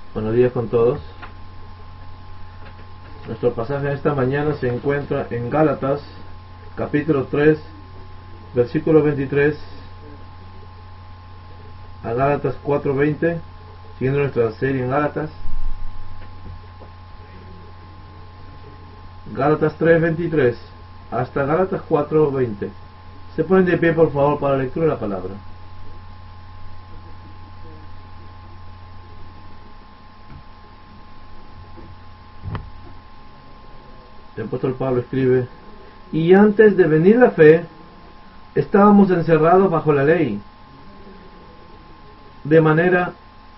Buenos días con todos. Nuestro pasaje esta mañana se encuentra en Gálatas, capítulo 3, versículo 23 a Gálatas 4:20, siguiendo nuestra serie en Gálatas. Gálatas 3:23 hasta Gálatas 4:20. Se ponen de pie, por favor, para la lectura de la palabra. El apóstol Pablo escribe: y antes de venir la fe, estábamos encerrados bajo la ley, de manera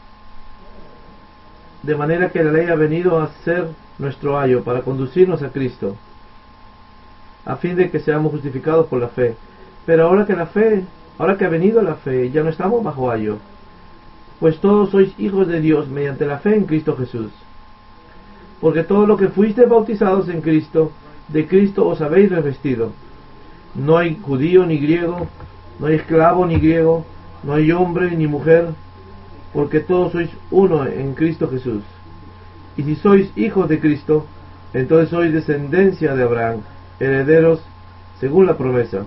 que la ley ha venido a ser nuestro ayo para conducirnos a Cristo, a fin de que seamos justificados por la fe. Pero ahora que ha venido la fe, ya no estamos bajo ayo, pues todos sois hijos de Dios mediante la fe en Cristo Jesús. Porque todo lo que fuisteis bautizados en Cristo, de Cristo os habéis revestido. No hay judío ni griego, no hay esclavo ni griego, no hay hombre ni mujer, porque todos sois uno en Cristo Jesús. Y si sois hijos de Cristo, entonces sois descendencia de Abraham, herederos según la promesa.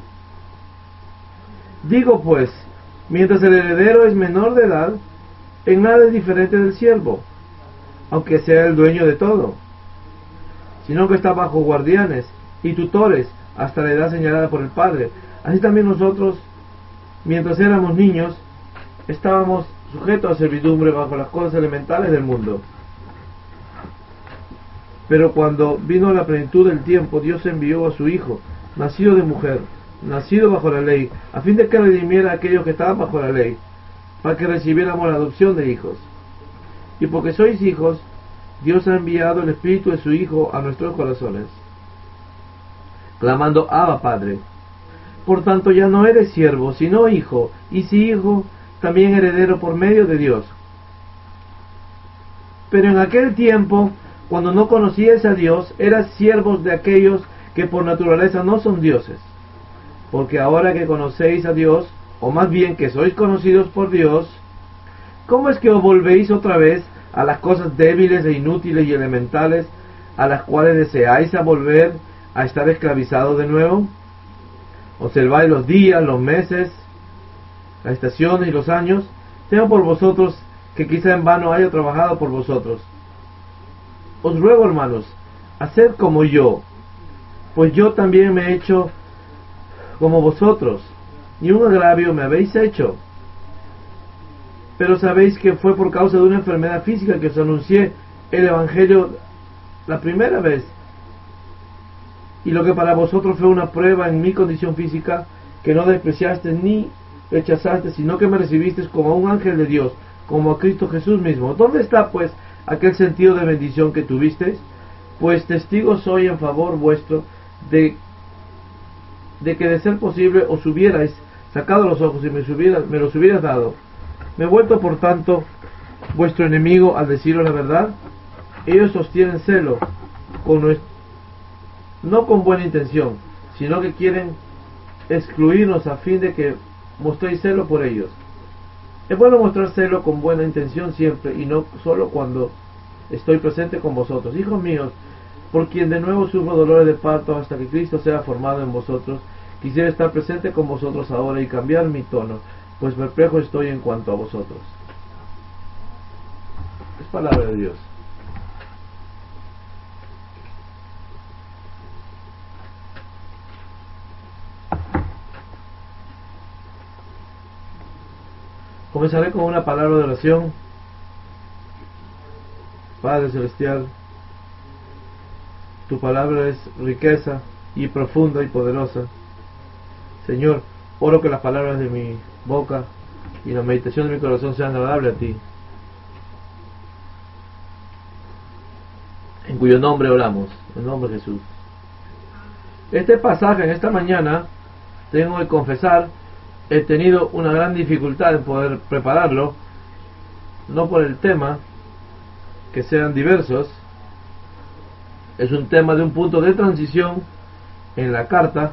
Digo pues, mientras el heredero es menor de edad, en nada es diferente del siervo, aunque sea el dueño de todo, sino que está bajo guardianes y tutores hasta la edad señalada por el Padre. Así también nosotros, mientras éramos niños, estábamos sujetos a servidumbre bajo las cosas elementales del mundo. Pero cuando vino la plenitud del tiempo, Dios envió a su Hijo, nacido de mujer, nacido bajo la ley, a fin de que redimiera a aquellos que estaban bajo la ley, para que recibiéramos la adopción de hijos. Y porque sois hijos, Dios ha enviado el Espíritu de su Hijo a nuestros corazones, clamando: Abba, Padre. Por tanto ya no eres siervo, sino hijo, y si hijo, también heredero por medio de Dios. Pero en aquel tiempo, cuando no conocíais a Dios, eras siervos de aquellos que por naturaleza no son dioses. Porque ahora que conocéis a Dios, o más bien que sois conocidos por Dios, ¿cómo es que os volvéis otra vez a las cosas débiles e inútiles y elementales, a las cuales deseáis volver a estar esclavizados de nuevo? Observáis los días, los meses, las estaciones y los años. Tengo por vosotros que quizá en vano haya trabajado por vosotros. Os ruego, hermanos, haced como yo, pues yo también me he hecho como vosotros, ni un agravio me habéis hecho. Pero sabéis que fue por causa de una enfermedad física que os anuncié el Evangelio la primera vez, y lo que para vosotros fue una prueba en mi condición física, que no despreciasteis ni rechazasteis, sino que me recibisteis como a un ángel de Dios, como a Cristo Jesús mismo. ¿Dónde está pues aquel sentido de bendición que tuvisteis? Pues testigo soy en favor vuestro de que de ser posible os hubierais sacado los ojos y me los hubieras dado. Me he vuelto por tanto vuestro enemigo al deciros la verdad. Ellos sostienen celo no con buena intención, sino que quieren excluirnos a fin de que mostréis celo por ellos. Es bueno mostrar celo con buena intención siempre, y no solo cuando estoy presente con vosotros. Hijos míos, por quien de nuevo sufro dolores de parto hasta que Cristo sea formado en vosotros, quisiera estar presente con vosotros ahora y cambiar mi tono, pues perplejo estoy en cuanto a vosotros. Es palabra de Dios. Comenzaré con una palabra de oración. Padre Celestial, tu palabra es riqueza y profunda y poderosa. Señor, oro que las palabras de mi boca y la meditación de mi corazón sean agradables a ti, en cuyo nombre oramos, en el nombre de Jesús. Este pasaje en esta mañana, tengo que confesar, he tenido una gran dificultad en poder prepararlo, no por el tema, que sean diversos. Es un tema de un punto de transición en la carta,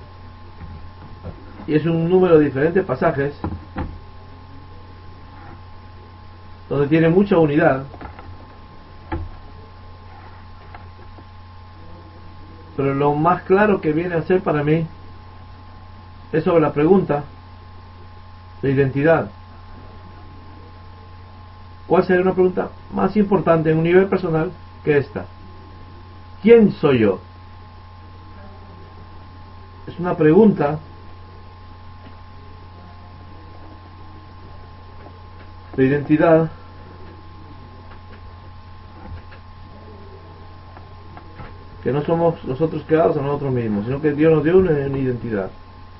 y es un número de diferentes pasajes donde tiene mucha unidad, pero lo más claro que viene a ser para mí es sobre la pregunta de identidad. ¿Cuál sería una pregunta más importante en un nivel personal que esta? ¿Quién soy yo? Es una pregunta de identidad que no somos nosotros creados a nosotros mismos, sino que Dios nos dio una identidad.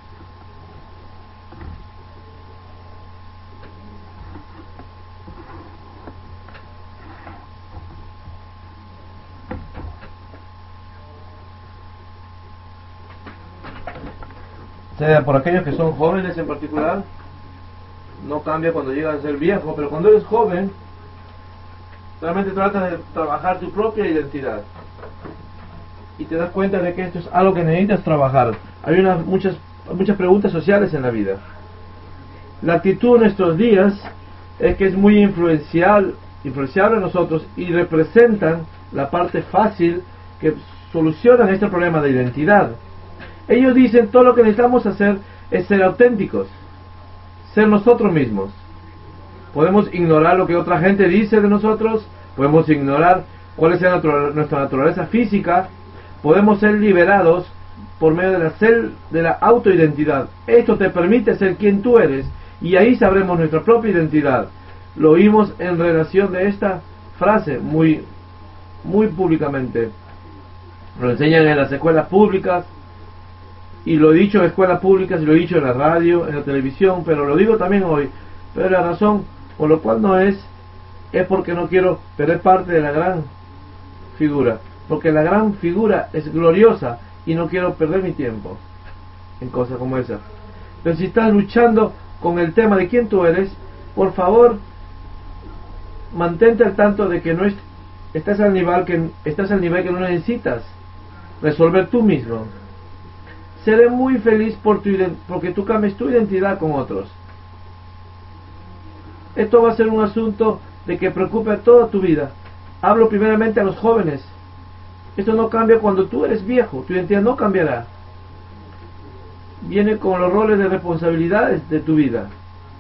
O sea, por aquellos que son jóvenes en particular, no cambia cuando llegas a ser viejo, pero cuando eres joven, realmente tratas de trabajar tu propia identidad. Y te das cuenta de que esto es algo que necesitas trabajar. Hay muchas preguntas sociales en la vida. La actitud en nuestros días es que es muy influenciable en nosotros y representan la parte fácil que solucionan este problema de identidad. Ellos dicen todo lo que necesitamos hacer es ser auténticos, ser nosotros mismos. Podemos ignorar lo que otra gente dice de nosotros, podemos ignorar cuál es nuestra naturaleza física, podemos ser liberados por medio de la autoidentidad. Esto te permite ser quien tú eres y ahí sabremos nuestra propia identidad. Lo oímos en relación de esta frase muy públicamente. Lo enseñan en las escuelas públicas, y lo he dicho en escuelas públicas, y lo he dicho en la radio, en la televisión, pero lo digo también hoy. Pero la razón por lo cual no es porque no quiero perder parte de la gran figura, porque la gran figura es gloriosa y no quiero perder mi tiempo en cosas como esa. Pero si estás luchando con el tema de quién tú eres, por favor, mantente al tanto de que no estás al nivel que no necesitas resolver tú mismo. Seré muy feliz porque tú cambies tu identidad con otros. Esto va a ser un asunto de que preocupe a toda tu vida. Hablo primeramente a los jóvenes. Esto no cambia cuando tú eres viejo, tu identidad no cambiará. Viene con los roles de responsabilidades de tu vida.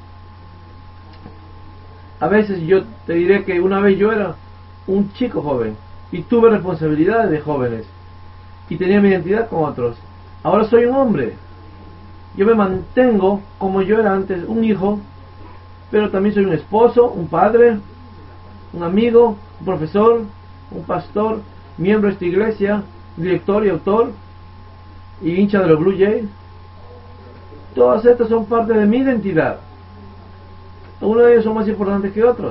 A veces yo te diré que una vez yo era un chico joven y tuve responsabilidades de jóvenes y tenía mi identidad con otros. Ahora soy un hombre. Yo me mantengo como yo era antes, un hijo, pero también soy un esposo, un padre, un amigo, un profesor, un pastor, miembro de esta iglesia, director y autor, y hincha de los Blue Jays. Todas estas son parte de mi identidad. Algunos de ellos son más importantes que otros.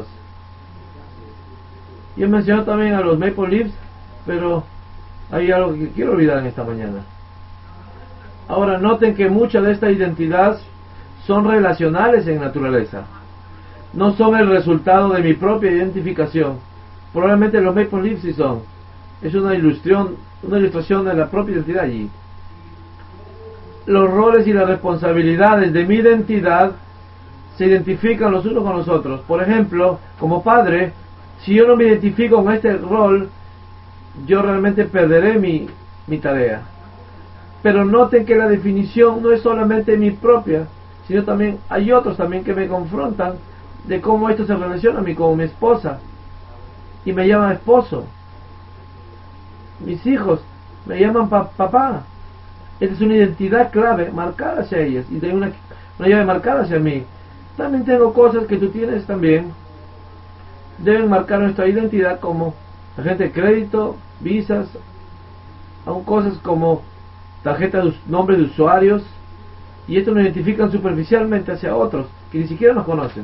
Yo mencioné también a los Maple Leafs, pero hay algo que quiero olvidar en esta mañana. Ahora noten que mucha de esta identidad son relacionales en naturaleza. No son el resultado de mi propia identificación. Probablemente los Maple Leafs sí son. Es una ilustración de la propia identidad allí. Los roles y las responsabilidades de mi identidad se identifican los unos con los otros. Por ejemplo, como padre, si yo no me identifico con este rol, yo realmente perderé mi tarea. Pero noten que la definición no es solamente mi propia, sino también hay otros también que me confrontan de cómo esto se relaciona a mí como mi esposa y me llaman esposo. Mis hijos me llaman papá. Esta es una identidad clave marcada hacia ellas y tengo una llave marcada hacia mí. También tengo cosas que tú tienes también. Deben marcar nuestra identidad como tarjeta de crédito, visas, aún cosas como tarjeta de nombres de usuarios, y esto nos identifican superficialmente hacia otros que ni siquiera nos conocen.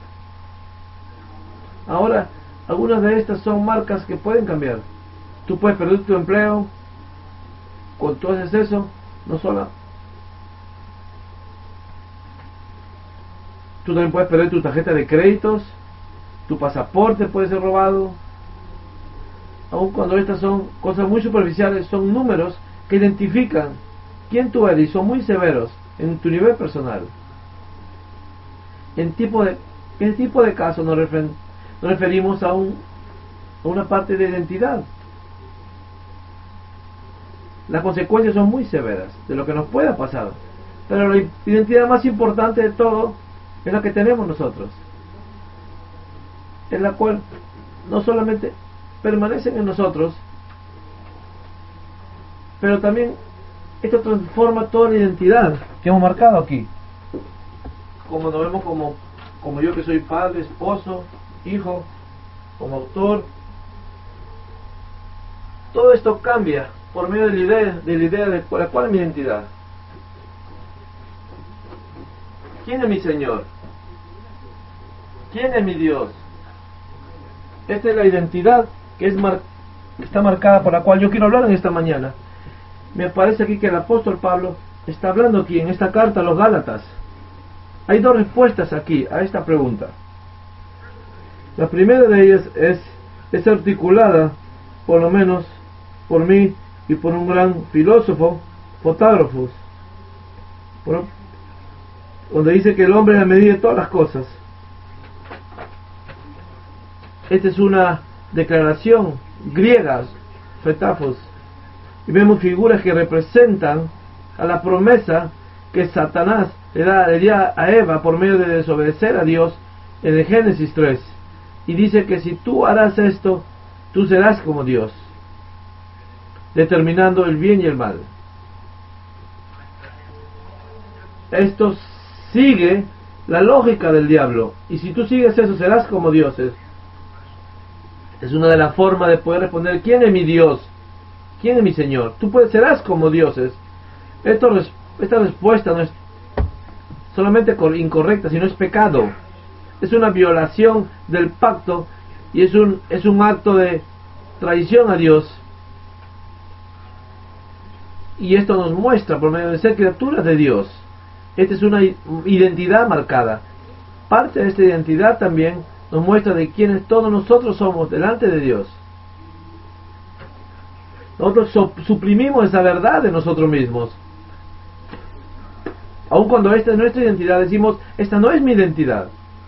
Ahora, algunas de estas son marcas que pueden cambiar. Tú puedes perder tu empleo con todo ese exceso, no solo. Tú también puedes perder tu tarjeta de créditos, tu pasaporte puede ser robado. Aun cuando estas son cosas muy superficiales, son números que identifican quién tú eres y son muy severos en tu nivel personal. En este tipo de casos nos referimos a una parte de identidad. las consecuencias son muy severas de lo que nos pueda pasar. Pero la identidad más importante de todo es la que tenemos nosotros, en la cual no solamente permanecen en nosotros, pero también esto transforma toda la identidad que hemos marcado aquí. Como nos vemos como yo, que soy padre, esposo, hijo, como autor. Todo esto cambia por medio de la idea de cuál es mi identidad. ¿Quién es mi Señor? ¿Quién es mi Dios? Esta es la identidad que está marcada, por la cual yo quiero hablar en esta mañana. Me parece aquí que el apóstol Pablo está hablando aquí en esta carta a los Gálatas. Hay dos respuestas aquí a esta pregunta. La primera de ellas es articulada, por lo menos por mí y por un gran filósofo, Protágoras, donde dice que el hombre es la medida de todas las cosas. Esta es una declaración griega, fetafos, y vemos figuras que representan a la promesa que Satanás le da a Eva por medio de desobedecer a Dios en el Génesis 3, y dice que si tú harás esto, tú serás como Dios, determinando el bien y el mal. Esto sigue la lógica del diablo, y si tú sigues eso, serás como dioses. Es una de las formas de poder responder: ¿quién es mi Dios? ¿Quién es mi Señor? Tú serás como dioses. Esta respuesta no es solamente incorrecta, sino es pecado. Es una violación del pacto, y es un acto de traición a Dios. Y esto nos muestra por medio de ser criaturas de Dios. Esta es una identidad marcada. Parte de esta identidad también nos muestra de quiénes todos nosotros somos delante de Dios. Nosotros suprimimos esa verdad de nosotros mismos. Aun cuando esta es nuestra identidad, decimos: esta no es mi identidad.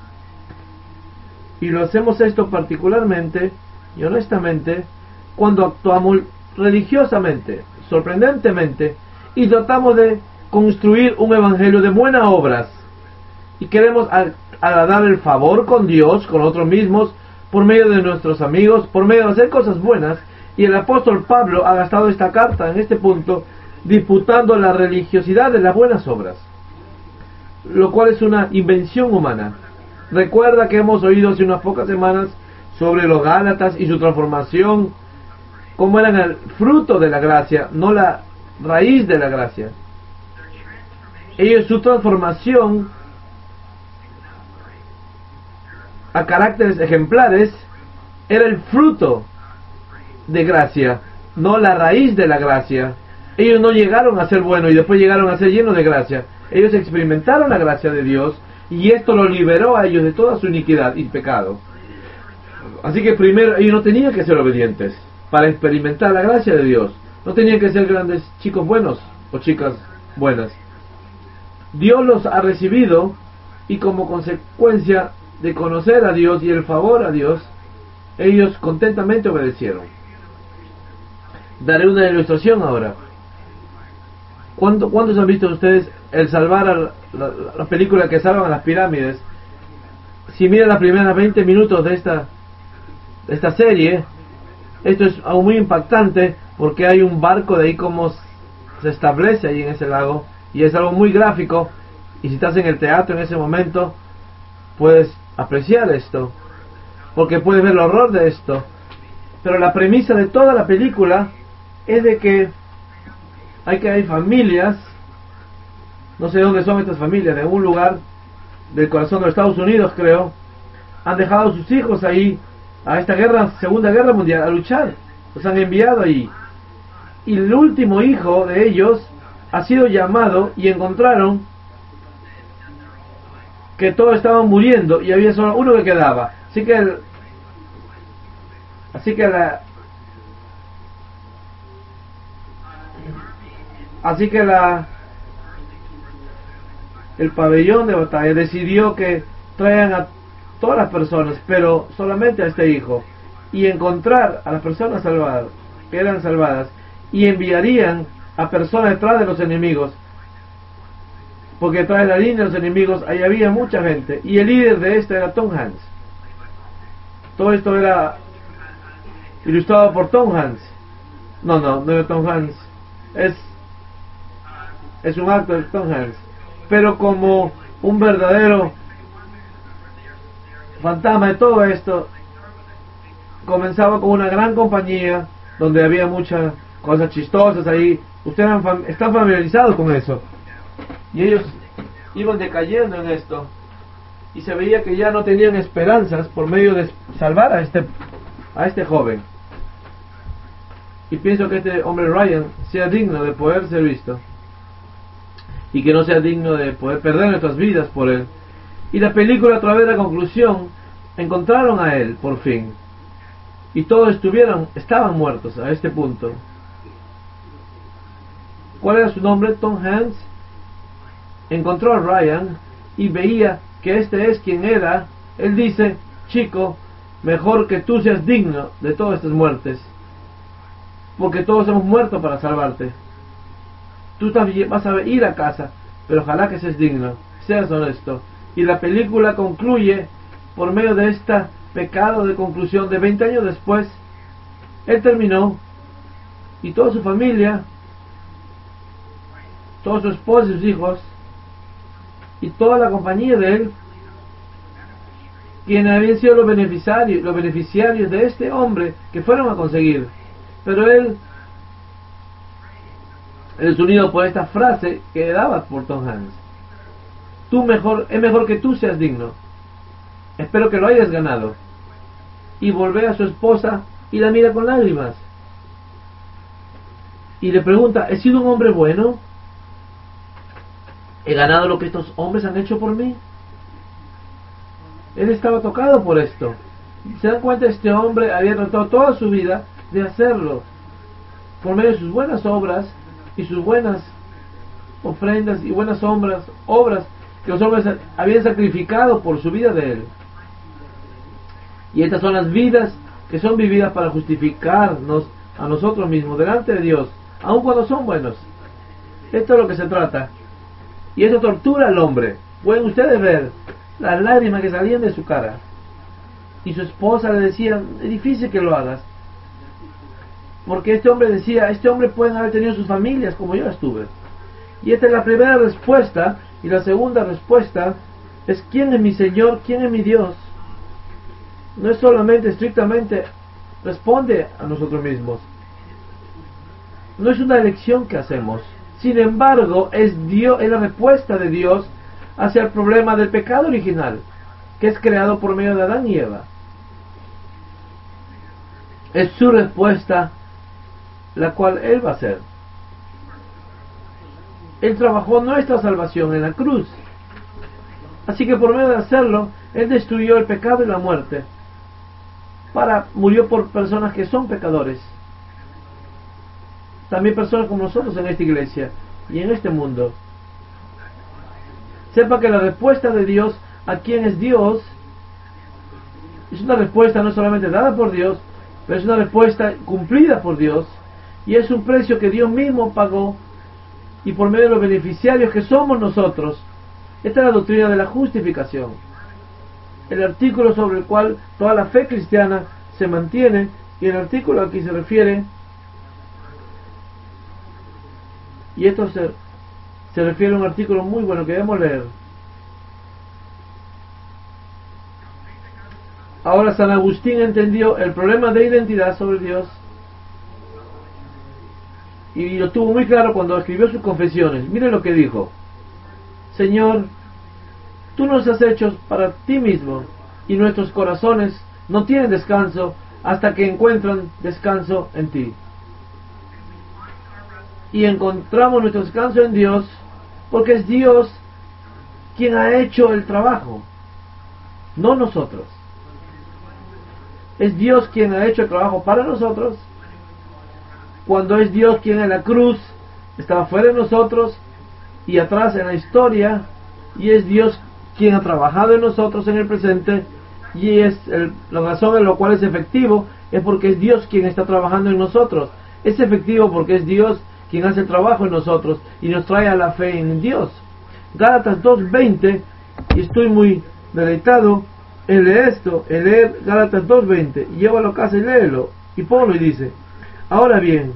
Y lo hacemos esto particularmente y honestamente cuando actuamos religiosamente, sorprendentemente, y tratamos de construir un evangelio de buenas obras, y queremos agradar el favor con Dios, con nosotros mismos, por medio de nuestros amigos, por medio de hacer cosas buenas. Y el apóstol Pablo ha gastado esta carta en este punto disputando la religiosidad de las buenas obras, lo cual es una invención humana. Recuerda que hemos oído hace unas pocas semanas sobre los Gálatas y su transformación, cómo eran el fruto de la gracia, no la raíz de la gracia. Ellos, su transformación a caracteres ejemplares, era el fruto de gracia, no la raíz de la gracia. Ellos no llegaron a ser buenos y después llegaron a ser llenos de gracia. Ellos experimentaron la gracia de Dios, y esto los liberó a ellos de toda su iniquidad y pecado. Así que primero, ellos no tenían que ser obedientes para experimentar la gracia de Dios. No tenían que ser grandes chicos buenos o chicas buenas. Dios los ha recibido, y como consecuencia de conocer a Dios y el favor a Dios, ellos contentamente obedecieron. Daré una ilustración ahora. ¿Cuántos han visto ustedes el salvar la película que salvan a las pirámides? Si miran las primeras 20 minutos de esta serie, esto es algo muy impactante, porque hay un barco de ahí como se establece ahí en ese lago, y es algo muy gráfico, y si estás en el teatro en ese momento puedes apreciar esto, porque puedes ver el horror de esto. Pero la premisa de toda la película es de que hay familias, no sé dónde son estas familias, de un lugar del corazón de los Estados Unidos, creo, han dejado a sus hijos ahí a esta Segunda Guerra Mundial, a luchar. Los han enviado ahí, y el último hijo de ellos ha sido llamado, y encontraron que todos estaban muriendo y había solo uno que quedaba. Así que el pabellón de batalla decidió que traigan a todas las personas, pero solamente a este hijo, y encontrar a las personas salvadas, que eran salvadas, y enviarían a personas detrás de los enemigos, porque detrás de la línea de los enemigos ahí había mucha gente, y el líder de esta era Tom Hanks. Todo esto era ilustrado por Tom Hanks. No era Tom Hanks, es un acto de Tom Hanks, pero como un verdadero fantasma de todo esto. Comenzaba con una gran compañía donde había muchas cosas chistosas ahí. Ustedes están familiarizados con eso, y ellos iban decayendo en esto, y se veía que ya no tenían esperanzas por medio de salvar a este joven. Y pienso que este hombre Ryan sea digno de poder ser visto, y que no sea digno de poder perder nuestras vidas por él. Y la película, a través de la conclusión, encontraron a él por fin, y todos estaban muertos a este punto. ¿Cuál era su nombre? Tom Hanks encontró a Ryan y veía que este es quien era. Él dice: chico, mejor que tú seas digno de todas estas muertes, porque todos hemos muerto para salvarte. Tú también vas a ir a casa, pero ojalá que seas digno, seas honesto. Y la película concluye por medio de este pecado de conclusión. De 20 años después, él terminó, y toda su familia, toda su esposa y sus hijos, y toda la compañía de él, quienes habían sido los beneficiarios de este hombre, que fueron a conseguir. Pero él es unido por esta frase que daba por Tom Hanks: es mejor que tú seas digno, espero que lo hayas ganado. Y volver a su esposa y la mira con lágrimas y le pregunta: ¿he sido un hombre bueno? ¿He ganado lo que estos hombres han hecho por mí? Él estaba tocado por esto. Se dan cuenta, este hombre había tratado toda su vida de hacerlo por medio de sus buenas obras y sus buenas ofrendas y buenas obras que los hombres habían sacrificado por su vida de él. Y estas son las vidas que son vividas para justificarnos a nosotros mismos delante de Dios, aun cuando son buenos. Esto es lo que se trata. Y eso tortura al hombre. Pueden ustedes ver las lágrimas que salían de su cara. Y su esposa le decía: es difícil que lo hagas, porque este hombre decía: este hombre pueden haber tenido sus familias como yo las tuve. Y esta es la primera respuesta. Y la segunda respuesta es: ¿quién es mi Señor? ¿Quién es mi Dios? No es solamente estrictamente responde a nosotros mismos, no es una elección que hacemos. Sin embargo, es la respuesta de Dios hacia el problema del pecado original, que es creado por medio de Adán y Eva. Es su respuesta la cual Él va a hacer. Él trabajó nuestra salvación en la cruz, así que por medio de hacerlo, Él destruyó el pecado y la muerte. Murió por personas que son pecadores, también personas como nosotros en esta iglesia y en este mundo. Sepa que la respuesta de Dios a quien es Dios es una respuesta no solamente dada por Dios, pero es una respuesta cumplida por Dios, y es un precio que Dios mismo pagó, y por medio de los beneficiarios que somos nosotros. Esta es la doctrina de la justificación, el artículo sobre el cual toda la fe cristiana se mantiene. Y el artículo aquí se refiere, y esto se refiere a un artículo muy bueno que debemos leer. Ahora, San Agustín entendió el problema de identidad sobre Dios, y lo tuvo muy claro cuando escribió sus confesiones. Miren lo que dijo: Señor, tú nos has hecho para ti mismo, y nuestros corazones no tienen descanso hasta que encuentran descanso en ti. Y encontramos nuestro descanso en Dios, porque es Dios quien ha hecho el trabajo, no nosotros. Es Dios quien ha hecho el trabajo para nosotros, cuando es Dios quien en la cruz estaba fuera de nosotros y atrás en la historia, y es Dios quien ha trabajado en nosotros en el presente, y es la razón en la cual es efectivo, es porque es Dios quien está trabajando en nosotros. Es efectivo porque es Dios quien hace el trabajo en nosotros y nos trae a la fe en Dios. Gálatas 2:20, y estoy muy deleitado en leer Gálatas 2:20, y llévalo a casa y léelo, y ponlo y dice: ahora bien,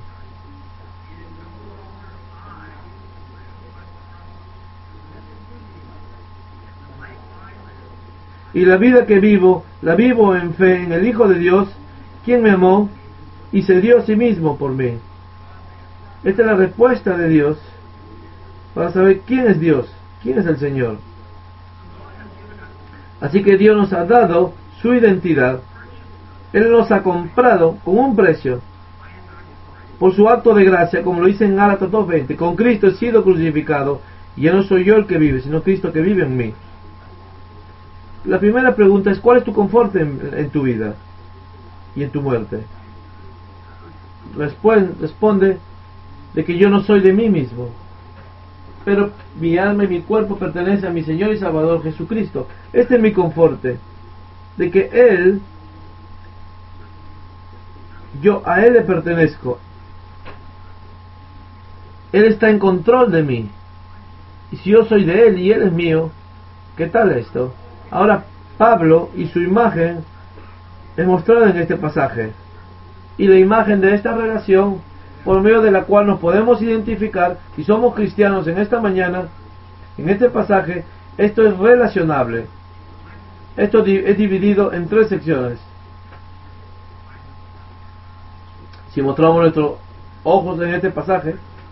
y la vida que vivo, la vivo en fe en el Hijo de Dios, quien me amó y se dio a sí mismo por mí. Esta es la respuesta de Dios para saber quién es Dios, quién es el Señor. Así que Dios nos ha dado su identidad. Él nos ha comprado con un precio por su acto de gracia, como lo dice en Gálatas 2:20. Con Cristo he sido crucificado, y ya no soy yo el que vive, sino Cristo que vive en mí. La primera pregunta es: ¿cuál es tu confort en tu vida y en tu muerte? Responde de que yo no soy de mí mismo, pero mi alma y mi cuerpo pertenecen a mi Señor y Salvador Jesucristo. Este es mi confort, de que a Él le pertenezco. Él está en control de mí, y si yo soy de Él y Él es mío, ¿qué tal esto? Ahora Pablo y su imagen es mostrada en este pasaje, y la imagen de esta relación por medio de la cual nos podemos identificar si somos cristianos en esta mañana, en este pasaje. Esto es relacionable. Esto es dividido en 3 secciones. Si mostramos nuestros ojos en este pasaje,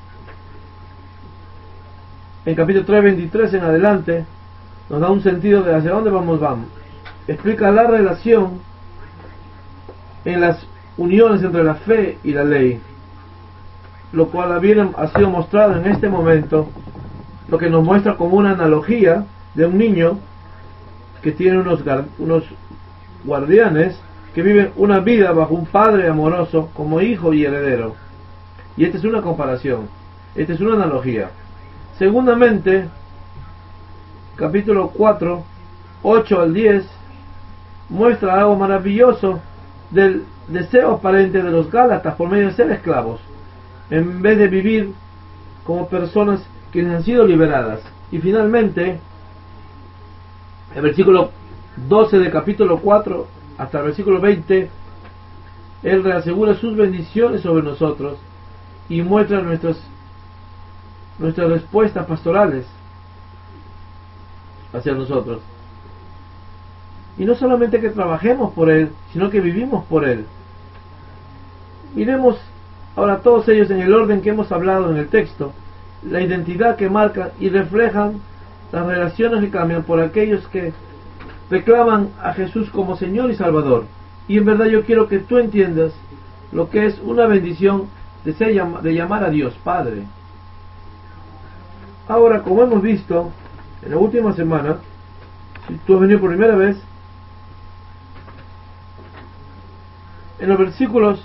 en capítulo 3:23 en adelante, nos da un sentido de hacia dónde vamos. Explica la relación en las uniones entre la fe y la ley, lo cual ha sido mostrado en este momento, lo que nos muestra como una analogía de un niño que tiene unos guardianes que viven una vida bajo un padre amoroso como hijo y heredero. Y esta es una comparación, esta es una analogía. Segundamente, capítulo 4, 8 al 10, muestra algo maravilloso del deseo aparente de los Gálatas por medio de ser esclavos, en vez de vivir como personas que han sido liberadas. Y finalmente, el versículo 12 del capítulo 4 hasta el versículo 20, Él reasegura sus bendiciones sobre nosotros y muestra nuestras respuestas pastorales hacia nosotros. Y no solamente que trabajemos por Él, sino que vivimos por Él. Miremos ahora todos ellos en el orden que hemos hablado en el texto, la identidad que marcan y reflejan las relaciones que cambian por aquellos que reclaman a Jesús como Señor y Salvador. Y en verdad yo quiero que tú entiendas lo que es una bendición de llamar a Dios Padre. Ahora, como hemos visto en la última semana, si tú has venido por primera vez, en los versículos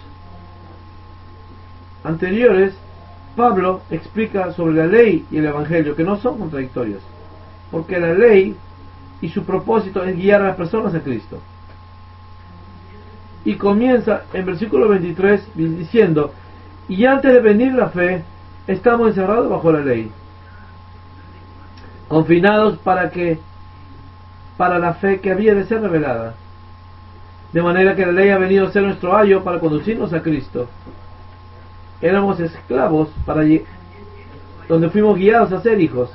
anteriores, Pablo explica sobre la ley y el evangelio, que no son contradictorios, porque la ley y su propósito es guiar a las personas a Cristo. Y comienza en versículo 23 diciendo: y antes de venir la fe, estamos encerrados bajo la ley, confinados para la fe que había de ser revelada. De manera que la ley ha venido a ser nuestro ayo para conducirnos a Cristo. Éramos esclavos donde fuimos guiados a ser hijos.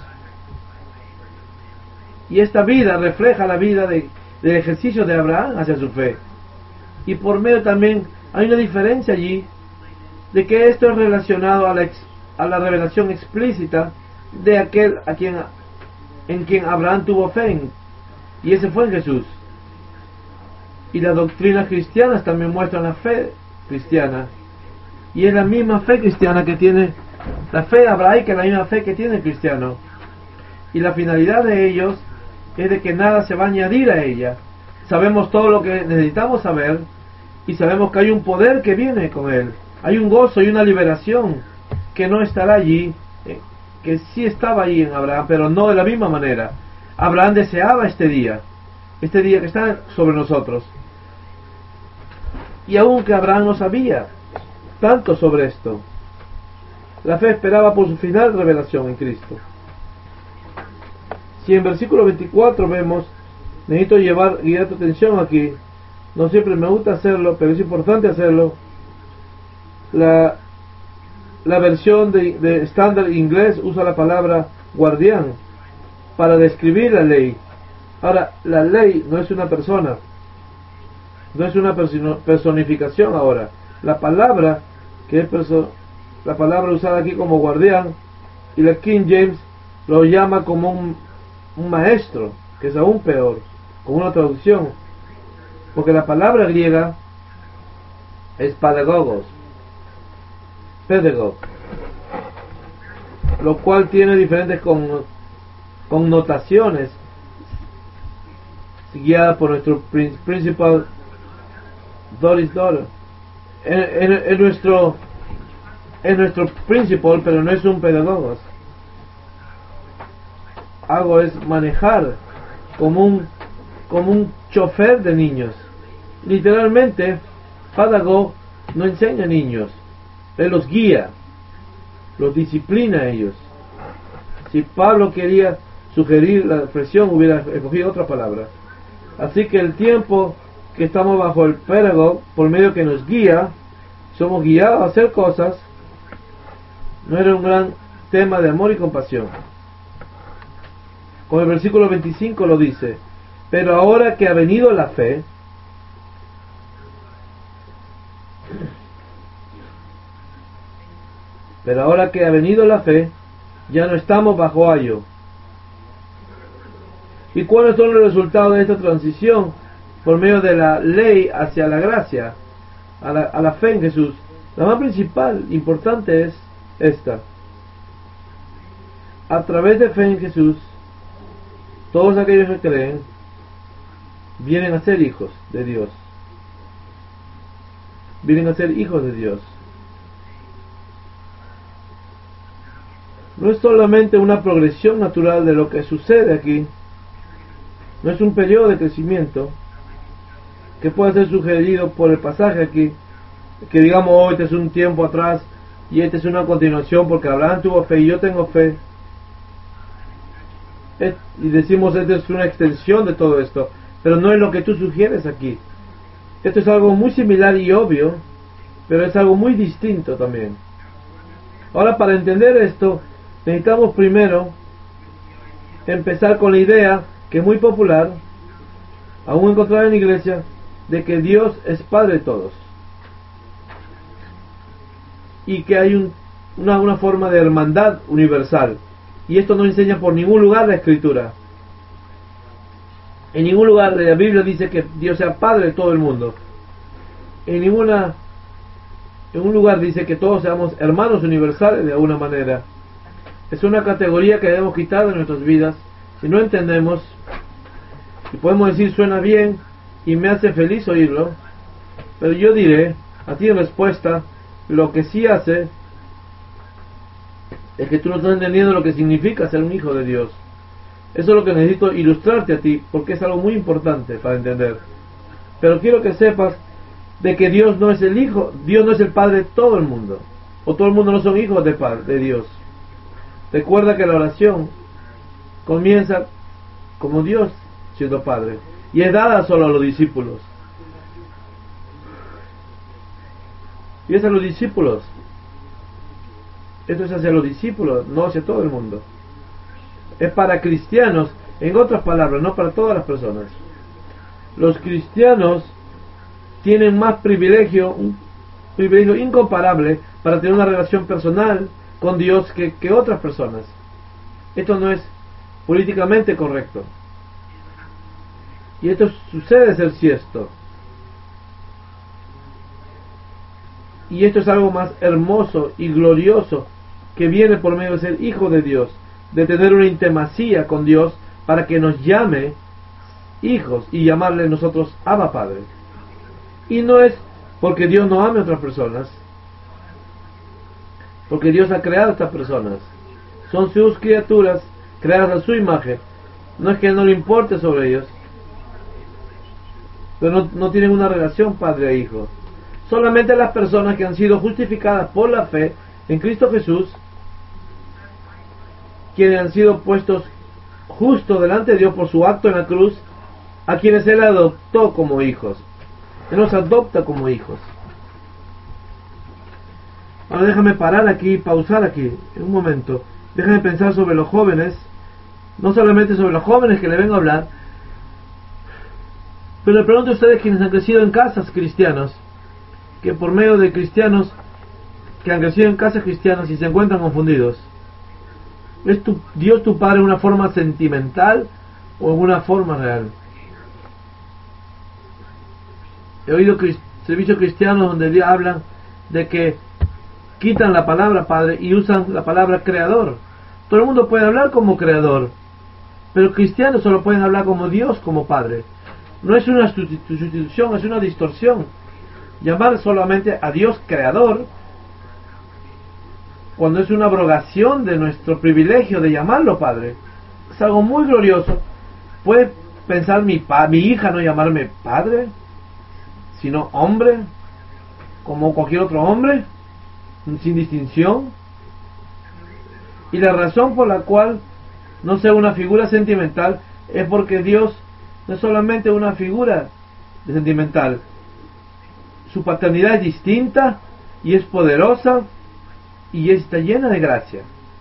Y esta vida refleja la vida del ejercicio de Abraham hacia su fe. Y por medio también hay una diferencia allí, de que esto es relacionado a la revelación explícita de aquel en quien Abraham tuvo fe, y ese fue en Jesús. Y las doctrinas cristianas también muestran la fe cristiana, y es la misma fe cristiana que tiene la fe abrahaica, la misma fe que tiene el cristiano, y la finalidad de ellos es de que nada se va a añadir a ella. Sabemos todo lo que necesitamos saber, y sabemos que hay un poder que viene con él, hay un gozo y una liberación que no estará allí, que sí estaba allí en Abraham, pero no de la misma manera. Abraham deseaba este día que está sobre nosotros, y aunque Abraham no sabía tanto sobre esto. La fe esperaba por su final revelación en Cristo. Si en versículo 24 vemos, necesito guiar tu atención aquí, no siempre me gusta hacerlo, pero es importante hacerlo. La versión de estándar inglés usa la palabra guardián para describir la ley. Ahora, la ley no es una persona, no es una personificación. Ahora, la palabra que es la palabra usada aquí como guardián, y la King James lo llama como un maestro, que es aún peor, con una traducción, porque la palabra griega es pedagogos, lo cual tiene diferentes connotaciones, guiada por nuestro principal Doris Daughter, en nuestro principal, pero no es un pedagogo. Algo es manejar como un chofer de niños. Literalmente, pedagogo no enseña a niños, él los guía, los disciplina a ellos. Si Pablo quería sugerir la expresión, hubiera escogido otra palabra. Así que el tiempo que estamos bajo el pedagogo, por medio que nos guía, somos guiados a hacer cosas, no era un gran tema de amor y compasión. Como el versículo 25 lo dice, pero ahora que ha venido la fe, ya no estamos bajo ayo. ¿Y cuáles son los resultados de esta transición por medio de la ley hacia la gracia, a la fe en Jesús? La más principal, importante es esta: a través de fe en Jesús, todos aquellos que creen vienen a ser hijos de Dios. Vienen a ser hijos de Dios. No es solamente una progresión natural de lo que sucede aquí, no es un periodo de crecimiento que puede ser sugerido por el pasaje aquí, que digamos, oh, este es un tiempo atrás y este es una continuación porque Abraham tuvo fe y yo tengo fe, y decimos esta es una extensión de todo esto, pero no es lo que tú sugieres aquí. Esto es algo muy similar y obvio, pero es algo muy distinto también. Ahora, para entender esto, necesitamos primero empezar con la idea que es muy popular, aún encontrada en la iglesia, de que Dios es Padre de todos y que hay una forma de hermandad universal, y esto no enseña por ningún lugar la Escritura. En ningún lugar de la Biblia dice que Dios sea Padre de todo el mundo. En un lugar dice que todos seamos hermanos universales de alguna manera. Es una categoría que debemos quitar de nuestras vidas si no entendemos. Y podemos decir suena bien y me hace feliz oírlo, pero yo diré a ti en respuesta, lo que sí hace es que tú no estás entendiendo lo que significa ser un hijo de Dios. Eso es lo que necesito ilustrarte a ti, porque es algo muy importante para entender. Pero quiero que sepas de que Dios no es el hijo, Dios no es el Padre de todo el mundo, o todo el mundo no son hijos de Dios. Recuerda que la oración comienza como Dios siendo Padre, y es dada solo a los discípulos. Y es a los discípulos. Esto es hacia los discípulos, no hacia todo el mundo. Es para cristianos, en otras palabras, no para todas las personas. Los cristianos tienen más privilegio, un privilegio incomparable para tener una relación personal con Dios que otras personas. Esto no es políticamente correcto. Y esto sucede ser cierto. Y esto es algo más hermoso y glorioso que viene por medio de ser hijo de Dios, de tener una intimacía con Dios para que nos llame hijos y llamarle nosotros Abba Padre. Y no es porque Dios no ame a otras personas, porque Dios ha creado a estas personas, son sus criaturas creadas a su imagen. No es que no le importe sobre ellos, pero no tienen una relación padre e hijo. Solamente las personas que han sido justificadas por la fe en Cristo Jesús, quienes han sido puestos justos delante de Dios por su acto en la cruz, a quienes Él adoptó como hijos. Él nos adopta como hijos. Ahora déjame parar aquí, pausar aquí, en un momento. Déjame pensar sobre los jóvenes, no solamente sobre los jóvenes que le vengo a hablar, pero le pregunto a ustedes quienes han crecido en casas cristianas, que por medio de cristianos que han crecido en casas cristianas y se encuentran confundidos, ¿es Dios tu Padre en una forma sentimental o en una forma real? He oído servicios cristianos donde hablan de que quitan la palabra Padre y usan la palabra Creador. Todo el mundo puede hablar como Creador, pero cristianos solo pueden hablar como Dios, como Padre. No es una sustitución, es una distorsión. Llamar solamente a Dios Creador, cuando es una abrogación de nuestro privilegio de llamarlo Padre, es algo muy glorioso. ¿Puede pensar mi hija no llamarme Padre, sino hombre, como cualquier otro hombre, sin distinción? Y la razón por la cual no sea una figura sentimental es porque Dios no es solamente una figura sentimental. Su paternidad es distinta y es poderosa y está llena de gracia.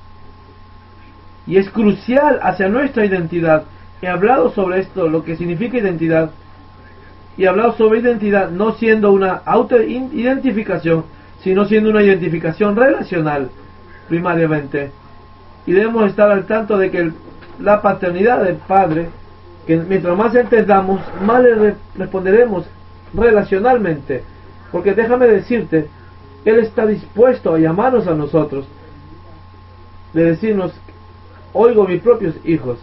Y es crucial hacia nuestra identidad. He hablado sobre esto, lo que significa identidad. Y he hablado sobre identidad no siendo una auto-identificación, sino siendo una identificación relacional, primariamente. Y debemos estar al tanto de que la paternidad del Padre, que mientras más entendamos, más le responderemos relacionalmente. Porque déjame decirte, Él está dispuesto a llamarnos a nosotros, de decirnos, oigo mis propios hijos.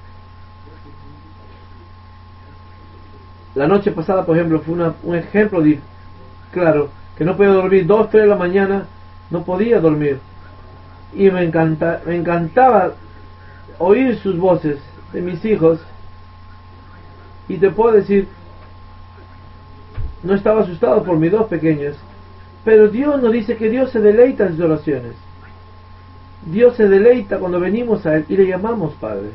La noche pasada, por ejemplo, fue un ejemplo claro, que no podía dormir, 2, 3 de la mañana, no podía dormir. Y me encantaba oír sus voces de mis hijos. Y te puedo decir, no estaba asustado por mis 2 pequeños, pero Dios nos dice que Dios se deleita en sus oraciones. Dios se deleita cuando venimos a Él y le llamamos Padre.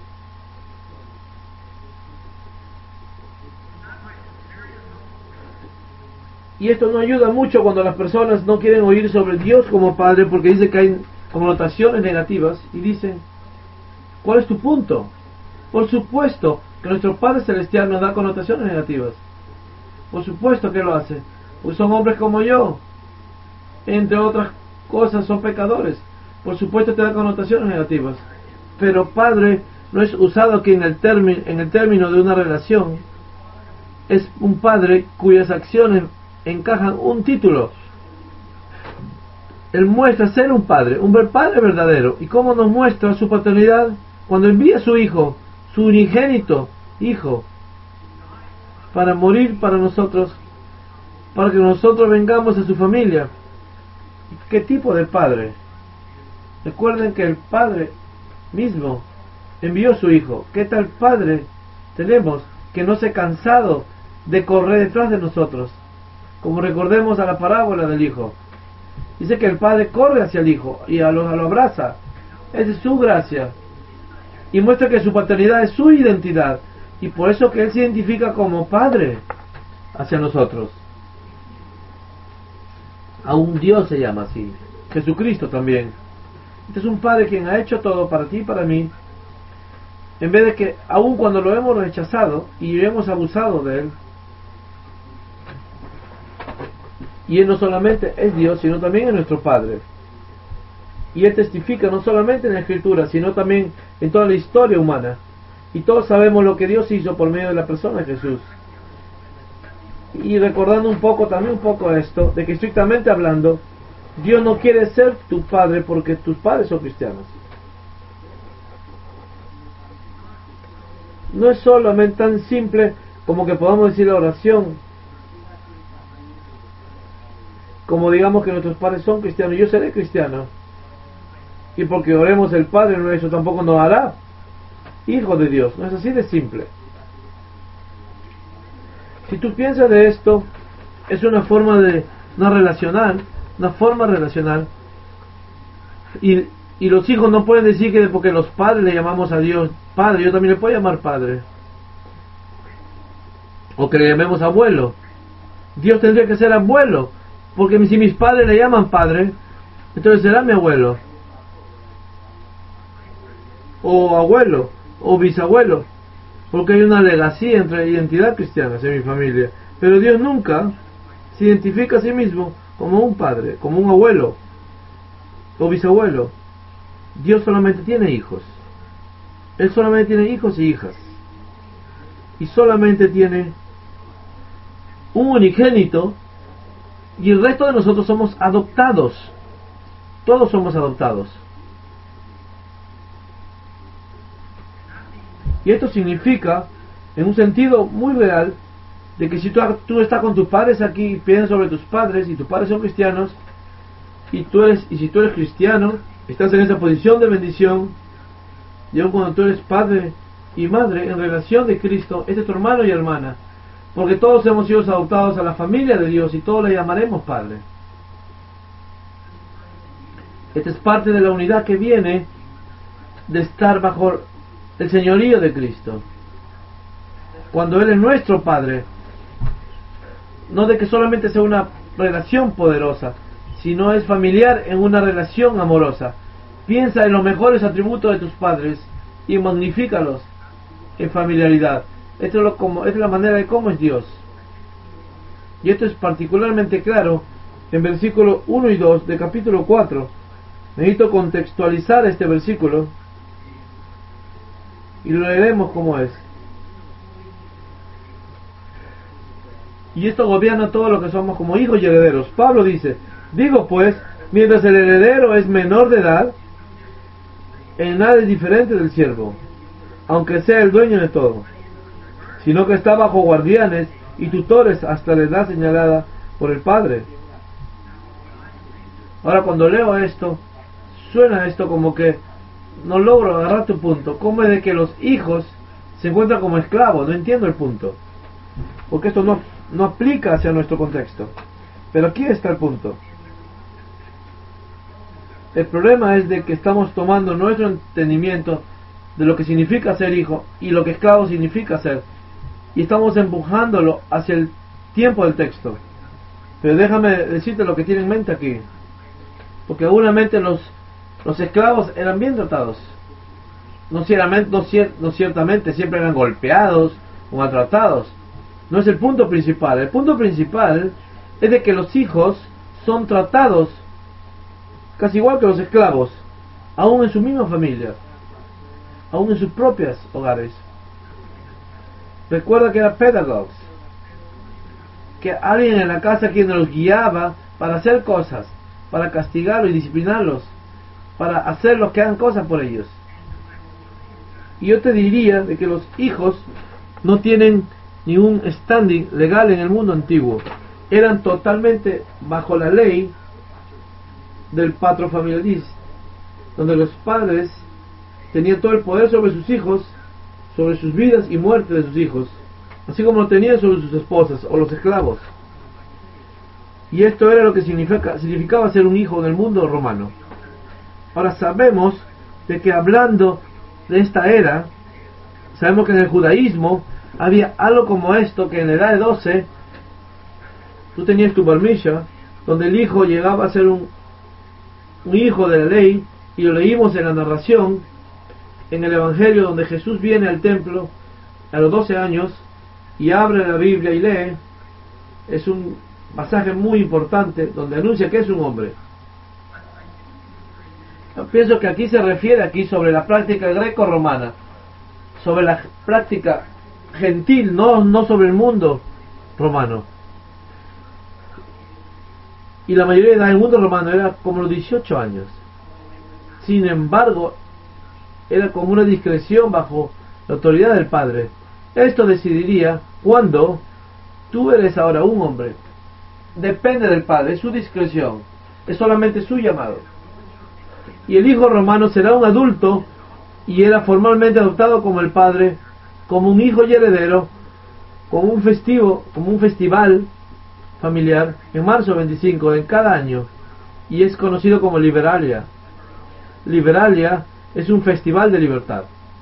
Y esto no ayuda mucho cuando las personas no quieren oír sobre Dios como Padre, porque dice que hay connotaciones negativas y dicen, ¿cuál es tu punto? Por supuesto que nuestro Padre Celestial nos da connotaciones negativas. Por supuesto que lo hace, pues son hombres como yo, entre otras cosas son pecadores. Por supuesto que da connotaciones negativas, pero Padre no es usado aquí en el término de una relación. Es un Padre cuyas acciones encajan un título. Él muestra ser un Padre verdadero. ¿Y cómo nos muestra su paternidad? Cuando envía a su Hijo, su unigénito Hijo, para morir para nosotros, para que nosotros vengamos a su familia. ¿Qué tipo de Padre? Recuerden que el Padre mismo envió a su Hijo. ¿Qué tal Padre tenemos que no se ha cansado de correr detrás de nosotros? Como recordemos a la parábola del Hijo. Dice que el Padre corre hacia el Hijo y lo abraza. Esa es su gracia. Y muestra que su paternidad es su identidad. Y por eso que Él se identifica como Padre hacia nosotros. Aún Dios se llama así. Jesucristo también. Este es un Padre quien ha hecho todo para ti y para mí. En vez de que, aun cuando lo hemos rechazado y hemos abusado de Él, y Él no solamente es Dios, sino también es nuestro Padre. Y Él testifica no solamente en la Escritura, sino también en toda la historia humana. Y todos sabemos lo que Dios hizo por medio de la persona de Jesús. Y recordando también un poco esto, de que estrictamente hablando, Dios no quiere ser tu Padre porque tus padres son cristianos. No es solamente tan simple como que podamos decir la oración, como digamos que nuestros padres son cristianos, yo seré cristiano, y porque oremos el Padre nuestro tampoco nos hará hijo de Dios. No es así de simple. Si tú piensas de esto, es una forma de una forma relacional, y los hijos no pueden decir que porque los padres le llamamos a Dios Padre, yo también le puedo llamar Padre, o que le llamemos abuelo. Dios tendría que ser abuelo, porque si mis padres le llaman Padre, entonces será mi abuelo, o abuelo, o bisabuelo, porque hay una legacía entre identidad cristiana en mi familia. Pero Dios nunca se identifica a sí mismo como un padre, como un abuelo o bisabuelo. Dios solamente tiene hijos. Él solamente tiene hijos y hijas. Y solamente tiene un unigénito, y el resto de nosotros somos adoptados. Todos somos adoptados. Y esto significa, en un sentido muy real, de que si tú estás con tus padres aquí, piensas sobre tus padres, y tus padres son cristianos, y si tú eres cristiano, estás en esa posición de bendición, y aun cuando tú eres padre y madre en relación de Cristo, este es tu hermano y hermana, porque todos hemos sido adoptados a la familia de Dios, y todos le llamaremos Padre. Esta es parte de la unidad que viene de estar bajo el señorío de Cristo, cuando Él es nuestro Padre. No de que solamente sea una relación poderosa, sino es familiar en una relación amorosa. Piensa en los mejores atributos de tus padres y magnifícalos en familiaridad. Esta es la manera de cómo es Dios. Y esto es particularmente claro en versículos 1 y 2 de capítulo 4. Necesito contextualizar este versículo y lo leeremos como es. Y esto gobierna todo lo que somos como hijos y herederos. Pablo dice: digo pues, mientras el heredero es menor de edad, en nada es diferente del siervo, aunque sea el dueño de todo, sino que está bajo guardianes y tutores hasta la edad señalada por el padre. Ahora, cuando leo esto, suena esto como que no logro agarrar tu punto. ¿Cómo es de que los hijos se encuentran como esclavos? No entiendo el punto, porque esto no aplica hacia nuestro contexto. Pero aquí está el punto. El problema es de que estamos tomando nuestro entendimiento de lo que significa ser hijo y lo que esclavo significa ser, y estamos empujándolo hacia el tiempo del texto. Pero déjame decirte lo que tiene en mente aquí, porque seguramente los esclavos eran bien tratados. No ciertamente siempre eran golpeados o maltratados. No es el punto principal. El punto principal es de que los hijos son tratados casi igual que los esclavos, aún en su misma familia, aún en sus propios hogares. Recuerda que eran pedagogos, que alguien en la casa quien los guiaba para hacer cosas, para castigarlos y disciplinarlos, para hacerlos que hagan cosas por ellos. Y yo te diría de que los hijos no tienen ningún standing legal en el mundo antiguo. Eran totalmente bajo la ley del patrofamiliarismo, donde los padres tenían todo el poder sobre sus hijos, sobre sus vidas y muerte de sus hijos, así como lo tenían sobre sus esposas o los esclavos. Y esto era lo que significaba ser un hijo en el mundo romano. Ahora sabemos de que, hablando de esta era, sabemos que en el judaísmo había algo como esto, que en la edad de 12 tú tenías tu bar mitzvah, donde el hijo llegaba a ser un hijo de la ley, y lo leímos en la narración en el Evangelio, donde Jesús viene al templo a los 12 años y abre la Biblia y lee. Es un pasaje muy importante donde anuncia que es un hombre. Yo pienso que aquí se refiere sobre la práctica greco-romana, sobre la práctica gentil, no sobre el mundo romano. Y la mayoría de edad del mundo romano era como los 18 años. Sin embargo, era como una discreción bajo la autoridad del padre. Esto decidiría cuando tú eres ahora un hombre. Depende del padre, es su discreción, es solamente su llamado. Y el hijo romano será un adulto y era formalmente adoptado como el padre, como un hijo y heredero, como un festival, familiar en marzo 25 de cada año y es conocido como Liberalia. Liberalia es un festival de libertad.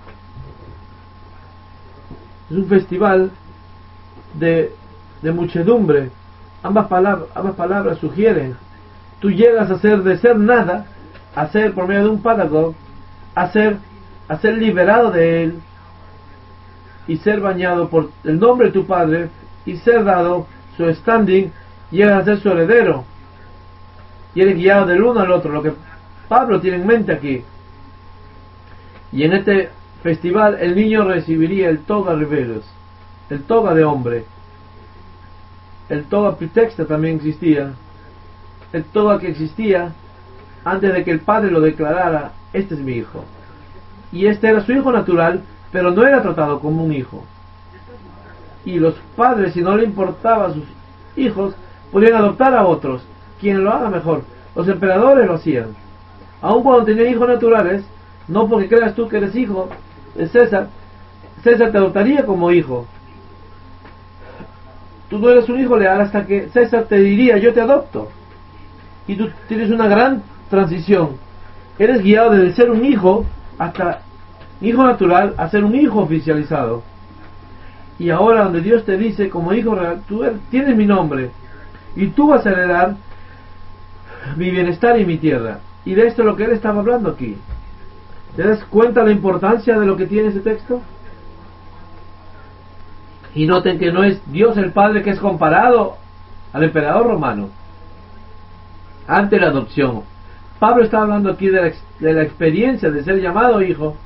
Es un festival de muchedumbre. Ambas palabras sugieren, tú llegas a ser de ser nada, a ser por medio de un pedagogo, a ser liberado de él y ser bañado por el nombre de tu Padre y ser dado su standing, llegas a ser su heredero y eres guiado del uno al otro, lo que Pablo tiene en mente aquí. Y en este festival el niño recibiría el toga revelos, el toga de hombre. El toga pretexta también existía, el toga que existía antes de que el padre lo declarara, este es mi hijo. Y este era su hijo natural, pero no era tratado como un hijo. Y los padres, si no le importaba a sus hijos, podían adoptar a otros, quien lo haga mejor. Los emperadores lo hacían. Aun cuando tenían hijos naturales, no porque creas tú que eres hijo de César, César te adoptaría como hijo. Tú no eres un hijo leal hasta que César te diría, yo te adopto. Y tú tienes una gran transición. Eres guiado desde ser un hijo hasta hijo natural a ser un hijo oficializado. Y ahora donde Dios te dice como hijo real, tú tienes mi nombre y tú vas a heredar mi bienestar y mi tierra. Y de esto es lo que él estaba hablando aquí. ¿Te das cuenta la importancia de lo que tiene ese texto? Y noten que no es Dios el Padre que es comparado al emperador romano ante la adopción. Pablo está hablando aquí de la experiencia de ser llamado hijo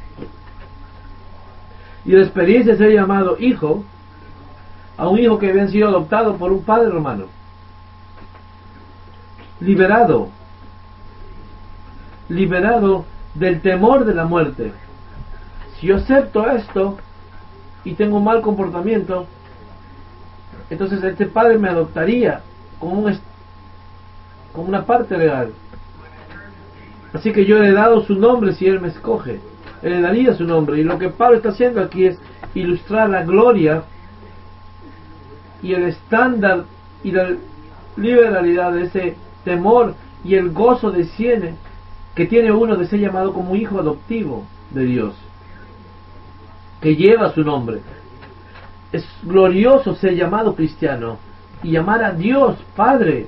y la experiencia de ser llamado hijo a un hijo que había sido adoptado por un padre romano, liberado del temor de la muerte. Si yo acepto esto y tengo un mal comportamiento, entonces este padre me adoptaría como una parte legal. Así que yo he dado su nombre si él me escoge, heredaría su nombre. Y lo que Pablo está haciendo aquí es ilustrar la gloria y el estándar y la liberalidad de ese temor y el gozo de ciene que tiene uno de ser llamado como hijo adoptivo de Dios, que lleva su nombre. Es glorioso ser llamado cristiano y llamar a Dios Padre.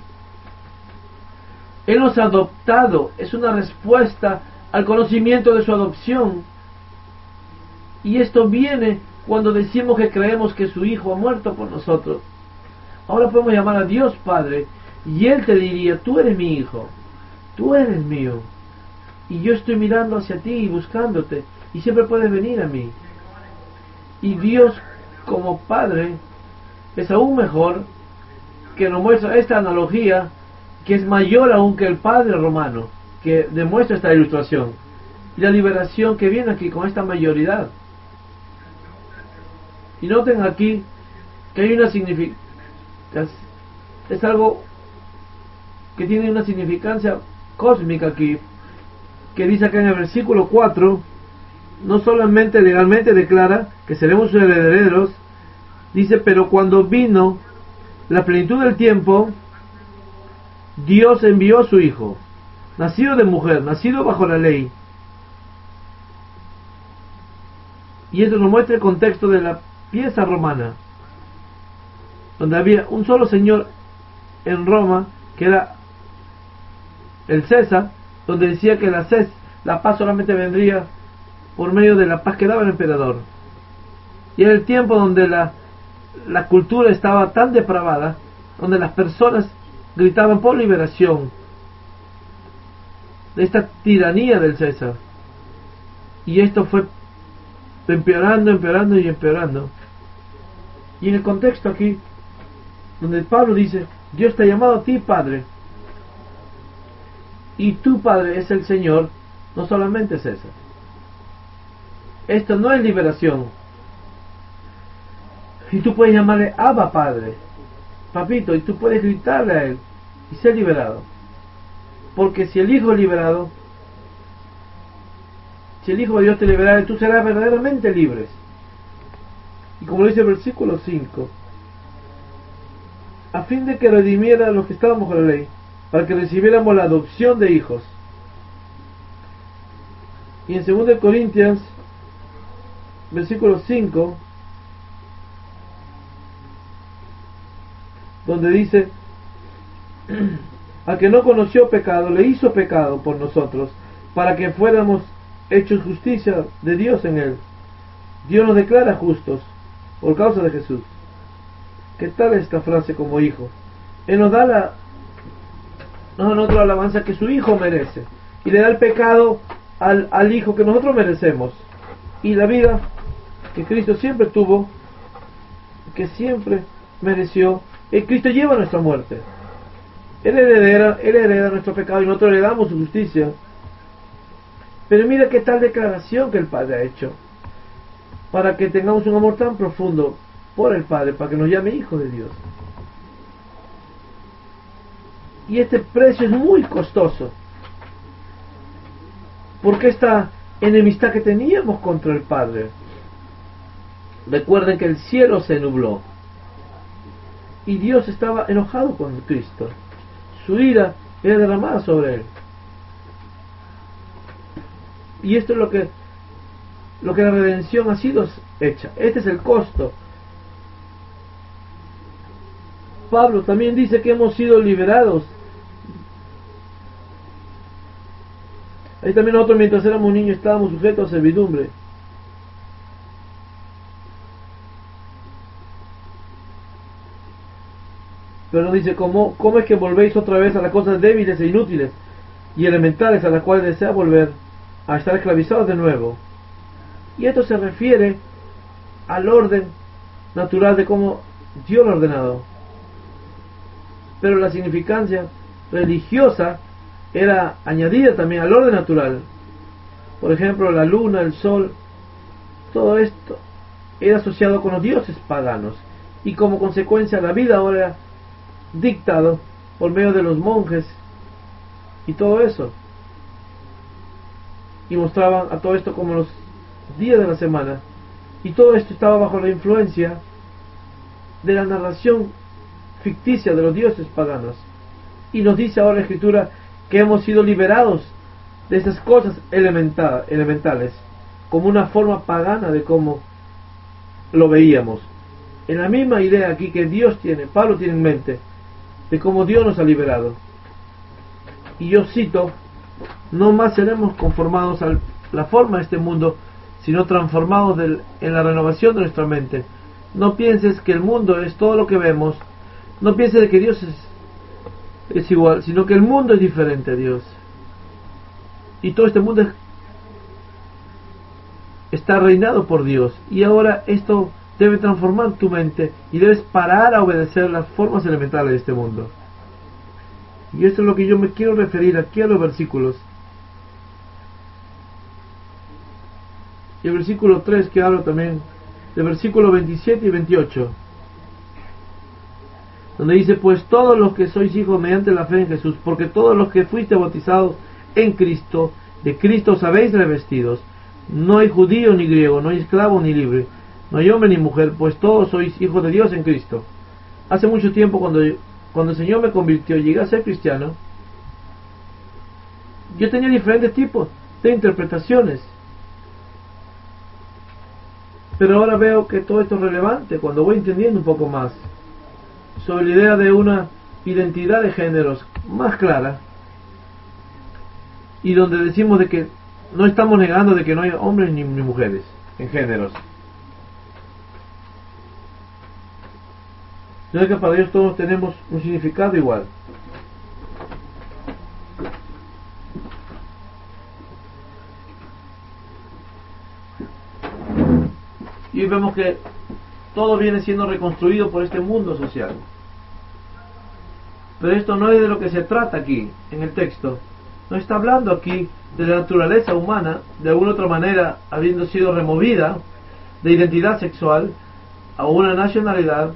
Él nos ha adoptado, es una respuesta al conocimiento de su adopción. Y esto viene cuando decimos que creemos que su Hijo ha muerto por nosotros. Ahora podemos llamar a Dios Padre y Él te diría, tú eres mi hijo, tú eres mío, y yo estoy mirando hacia ti y buscándote, y siempre puedes venir a mí. Y Dios como Padre es aún mejor, que nos muestra esta analogía que es mayor aún que el Padre romano, que demuestra esta ilustración y la liberación que viene aquí con esta mayoridad. Y noten aquí que hay una significancia, es algo que tiene una significancia cósmica aquí, que dice acá en el versículo 4, no solamente legalmente declara que seremos sus herederos, dice, pero cuando vino la plenitud del tiempo, Dios envió a su Hijo, nacido de mujer, nacido bajo la ley. Y esto nos muestra el contexto de la pieza romana, donde había un solo señor en Roma, que era el César, donde decía que la paz solamente vendría por medio de la paz que daba el emperador. Y era el tiempo donde la cultura estaba tan depravada, donde las personas gritaban por liberación de esta tiranía del César. Y esto fue empeorando y empeorando. Y en el contexto aquí, donde Pablo dice, Dios te ha llamado a ti Padre, y tu Padre es el Señor, no solamente César. Esto no es liberación. Y tú puedes llamarle Abba Padre, papito, y tú puedes gritarle a él y ser liberado. Porque si el Hijo es liberado, si el Hijo de Dios te liberara, tú serás verdaderamente libre. Y como dice el versículo 5, a fin de que redimiera a los que estaban bajo la ley, para que recibiéramos la adopción de hijos. Y en 2 Corintios, versículo 5, donde dice: al que no conoció pecado, le hizo pecado por nosotros, para que fuéramos hechos justicia de Dios en él. Dios nos declara justos por causa de Jesús. ¿Qué tal esta frase como hijo? Él nos da otra alabanza que su hijo merece, y le da el pecado al hijo que nosotros merecemos, y la vida que Cristo siempre tuvo, que siempre mereció. Cristo lleva nuestra muerte. Él hereda nuestro pecado y nosotros le damos su justicia. Pero mira qué tal declaración que el Padre ha hecho, para que tengamos un amor tan profundo por el Padre, para que nos llame hijo de Dios. Y este precio es muy costoso, porque esta enemistad que teníamos contra el Padre, recuerden que el cielo se nubló y Dios estaba enojado con Cristo. Su ira era derramada sobre él. Y esto es lo que la redención ha sido hecha. Este es el costo. Pablo también dice que hemos sido liberados. Ahí también nosotros, mientras éramos niños, estábamos sujetos a servidumbre. Pero nos dice: ¿cómo es que volvéis otra vez a las cosas débiles e inútiles y elementales a las cuales desea volver, a estar esclavizados de nuevo? Y esto se refiere al orden natural de cómo Dios lo ha ordenado. Pero la significancia religiosa era añadida también al orden natural. Por ejemplo, la luna, el sol, todo esto era asociado con los dioses paganos, y como consecuencia la vida ahora era dictado por medio de los monjes y todo eso, y mostraban a todo esto como los días de la semana, y todo esto estaba bajo la influencia de la narración ficticia de los dioses paganos. Y nos dice ahora la Escritura que hemos sido liberados de esas cosas elementales, como una forma pagana de cómo lo veíamos. En la misma idea aquí que Dios tiene, Pablo tiene en mente, de cómo Dios nos ha liberado. Y yo cito: no más seremos conformados a la forma de este mundo, sino transformados en la renovación de nuestra mente. No pienses que el mundo es todo lo que vemos, no pienses de que Dios es igual, sino que el mundo es diferente a Dios. Y todo este mundo está reinado por Dios, y ahora esto debe transformar tu mente y debes parar a obedecer las formas elementales de este mundo. Y esto es lo que yo me quiero referir aquí a los versículos. Y el versículo 3, que habla también del versículo 27 y 28, donde dice: pues todos los que sois hijos mediante la fe en Jesús, porque todos los que fuiste bautizados en Cristo, de Cristo os habéis revestidos. No hay judío ni griego, no hay esclavo ni libre, no hay hombre ni mujer, pues todos sois hijos de Dios en Cristo. Hace mucho tiempo, cuando el Señor me convirtió y llegué a ser cristiano, yo tenía diferentes tipos de interpretaciones. Pero ahora veo que todo esto es relevante cuando voy entendiendo un poco más sobre la idea de una identidad de géneros más clara, y donde decimos de que no estamos negando de que no hay hombres ni mujeres en géneros, sino que para Dios todos tenemos un significado igual. Y vemos que todo viene siendo reconstruido por este mundo social. Pero esto no es de lo que se trata aquí en el texto. No está hablando aquí de la naturaleza humana, de alguna otra manera habiendo sido removida de identidad sexual a una nacionalidad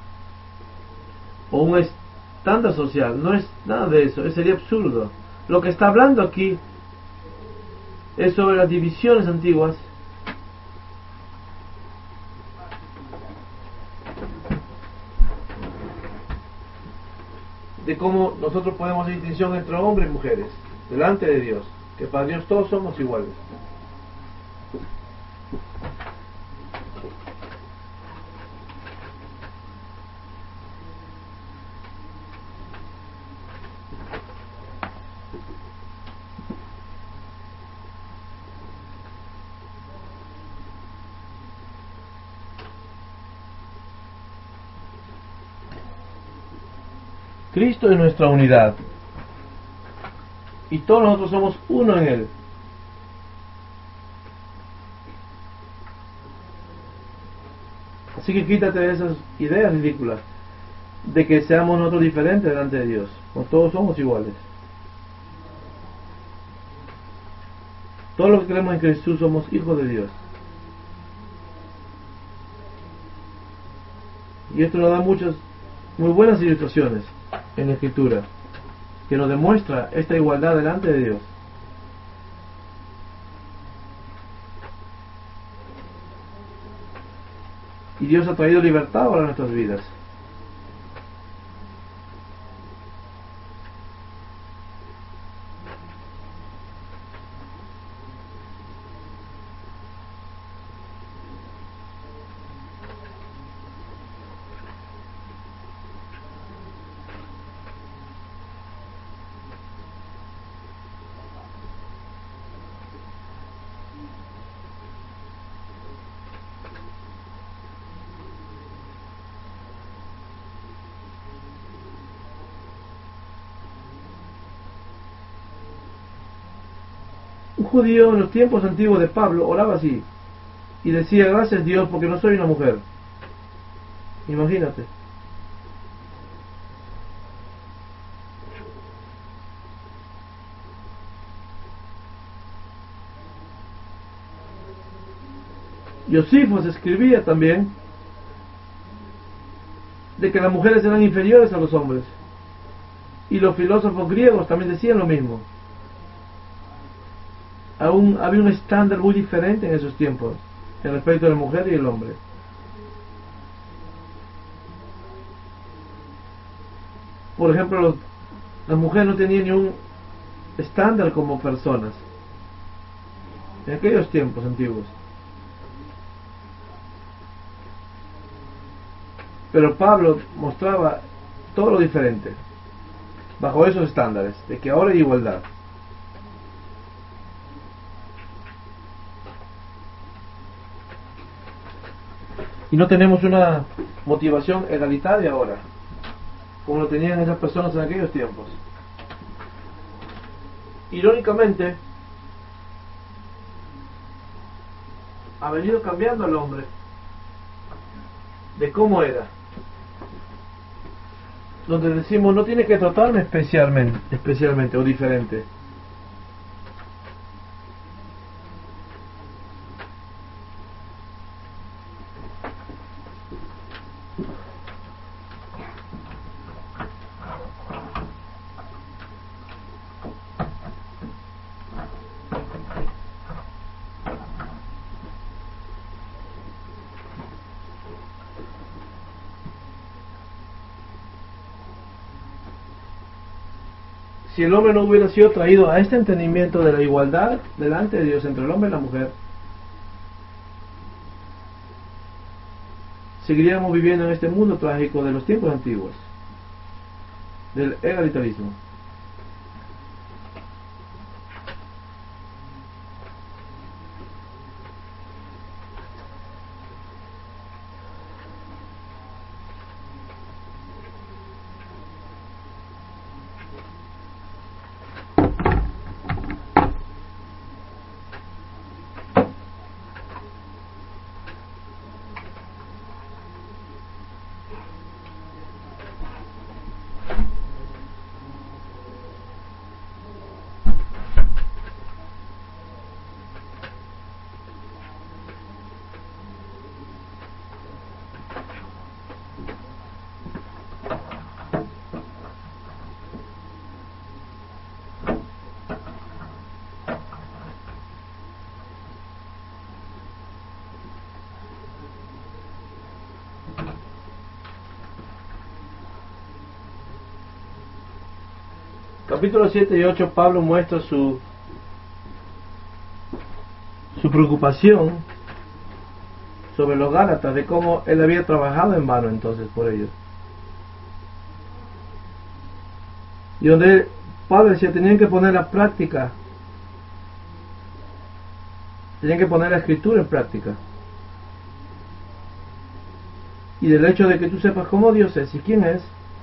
o un estándar social. No es nada de eso, sería absurdo. Lo que está hablando aquí es sobre las divisiones antiguas de cómo nosotros podemos hacer distinción entre hombres y mujeres delante de Dios, que para Dios todos somos iguales. Cristo es nuestra unidad y todos nosotros somos uno en Él. Así que quítate de esas ideas ridículas de que seamos nosotros diferentes delante de Dios, porque todos somos iguales. Todos los que creemos en Jesús somos hijos de Dios. Y esto nos da muchas muy buenas ilustraciones en la Escritura, que nos demuestra esta igualdad delante de Dios. Y Dios ha traído libertad para nuestras vidas. Un judío en los tiempos antiguos de Pablo oraba así y decía: gracias Dios porque no soy una mujer. Imagínate. Josifos escribía también de que las mujeres eran inferiores a los hombres, y los filósofos griegos también decían lo mismo. Aún había un estándar muy diferente en esos tiempos en respecto a la mujer y el hombre. Por ejemplo, las mujeres no tenían ni un estándar como personas en aquellos tiempos antiguos. Pero Pablo mostraba todo lo diferente bajo esos estándares, de que ahora hay igualdad. Y no tenemos una motivación egalitaria ahora, como lo tenían esas personas en aquellos tiempos. Irónicamente, ha venido cambiando al hombre de cómo era, donde decimos: no tienes que tratarme especialmente o diferente. Si el hombre no hubiera sido traído a este entendimiento de la igualdad delante de Dios entre el hombre y la mujer, seguiríamos viviendo en este mundo trágico de los tiempos antiguos, del egalitarismo. Capítulo 7 y 8, Pablo muestra su preocupación sobre los Gálatas, de cómo él había trabajado en vano entonces por ellos. Y donde Pablo decía, tenían que poner la práctica, tenían que poner la escritura en práctica. Y del hecho de que tú sepas cómo Dios es y quién es,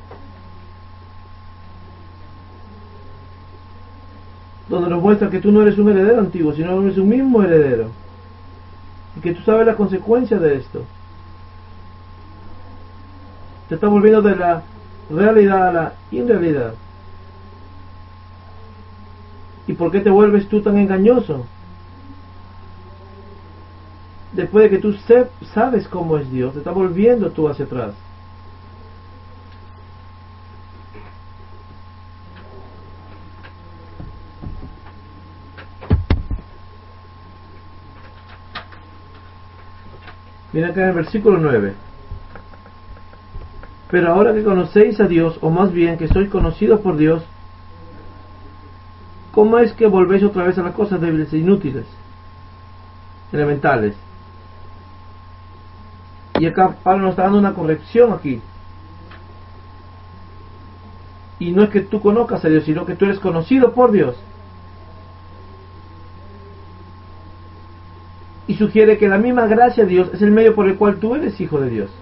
donde nos muestra que tú no eres un heredero antiguo, sino que eres un mismo heredero, y que tú sabes la consecuencia de esto. Te está volviendo de la realidad a la irrealidad. ¿Y por qué te vuelves tú tan engañoso? Después de que tú sabes cómo es Dios, te está volviendo tú hacia atrás. Mira acá en el versículo 9. Pero ahora que conocéis a Dios, o más bien que sois conocidos por Dios, ¿cómo es que volvéis otra vez a las cosas débiles e inútiles, elementales? Y acá Pablo nos está dando una corrección aquí. Y no es que tú conozcas a Dios, sino que tú eres conocido por Dios. Y sugiere que la misma gracia de Dios es el medio por el cual tú eres hijo de Dios.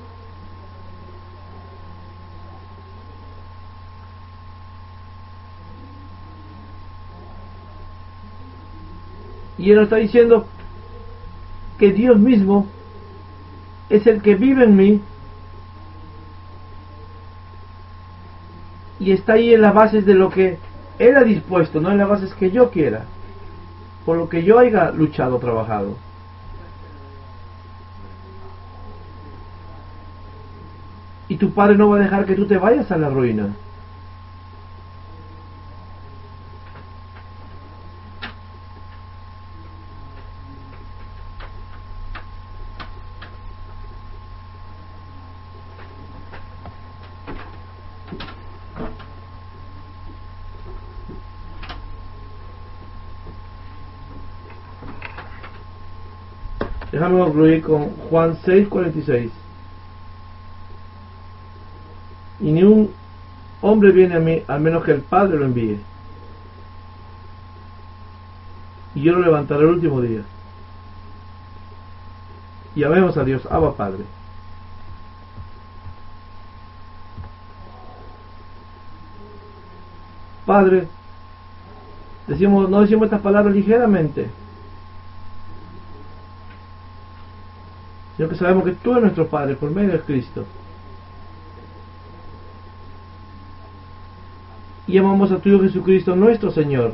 Y él nos está diciendo que Dios mismo es el que vive en mí y está ahí en las bases de lo que Él ha dispuesto, no en las bases que yo quiera, por lo que yo haya luchado, trabajado. Y tu Padre no va a dejar que tú te vayas a la ruina. Déjame concluir con Juan 6:46. Y ni un hombre viene a mí, al menos que el Padre lo envíe. Y yo lo levantaré el último día. Y amemos a Dios, Abba Padre. Padre, no decimos estas palabras ligeramente, sino que sabemos que tú eres nuestro Padre por medio de Cristo. Y amamos a tu Hijo Jesucristo, nuestro Señor.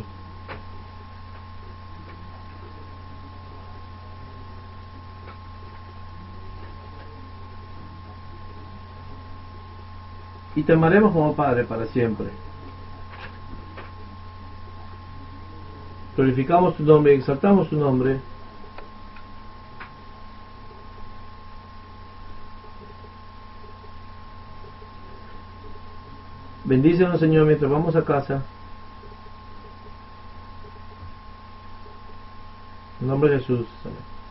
Y te amaremos como Padre para siempre. Glorificamos tu nombre y exaltamos tu nombre. Bendícenos, Señor, mientras vamos a casa. En nombre de Jesús. Amén.